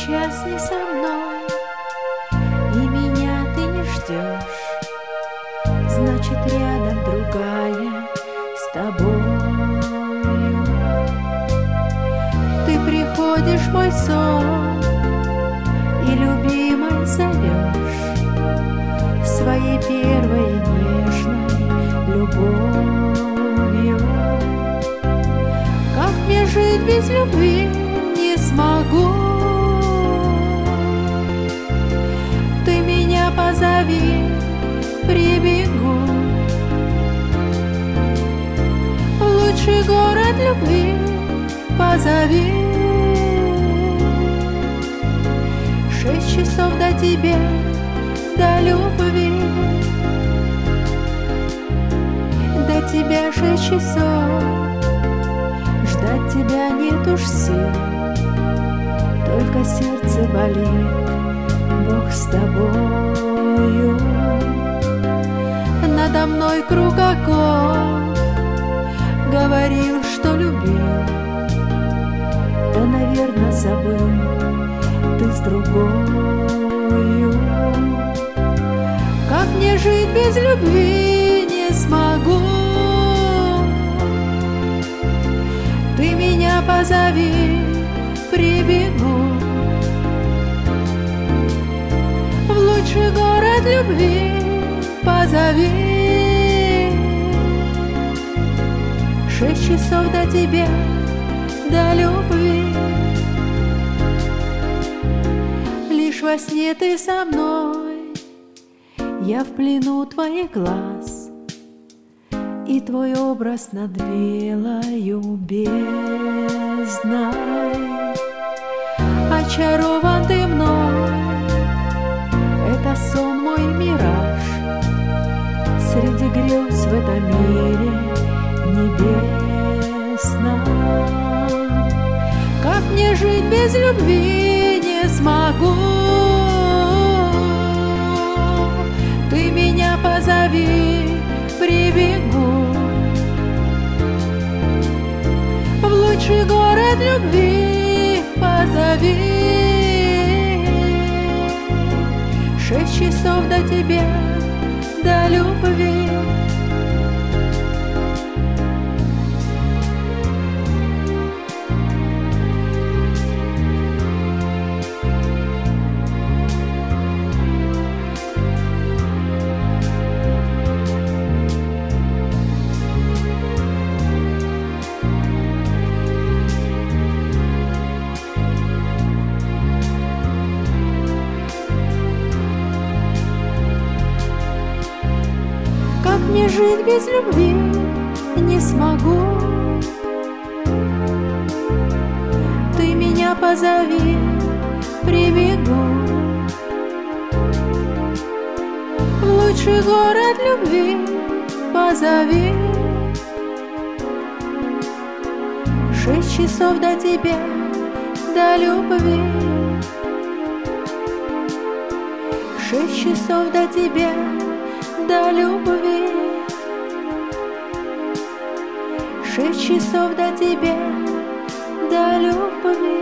сейчас не со мной, и меня ты не ждешь, значит, рядом другая с тобою. Ты приходишь в мой сон и любимой зовешь своей первой нежной любовью. Как мне жить без любви, не смогу. Ты меня позови, прибегу в лучший город любви, позови. 6 часов до тебя, до любви, до тебя 6 часов. Ждать тебя нет уж сил, только сердце болит, Бог с тобою. Надо мной круг оков, говорил, что любил, да, наверно, забыл, ты с другою. Как мне жить без любви, не смогу. Ты меня позови, прибегу в лучший город любви, позови. 6 часов до тебя, до любви. Лишь во сне ты со мной, я в плену твоих глаз, и твой образ над белою бездной. Очарован ты мной, это сон мой, мираж, среди грез в этом мире небесном. Как мне жить без любви, не смогу. Ты меня позови, прибегу в лучший город любви, позови. 6 часов до тебя, до любви. Как мне жить без любви, не смогу. Ты меня позови, прибегу в лучший город любви, позови. 6 часов до тебя, до любви. 6 часов до тебя, до любви. 6 часов до тебя, до любви.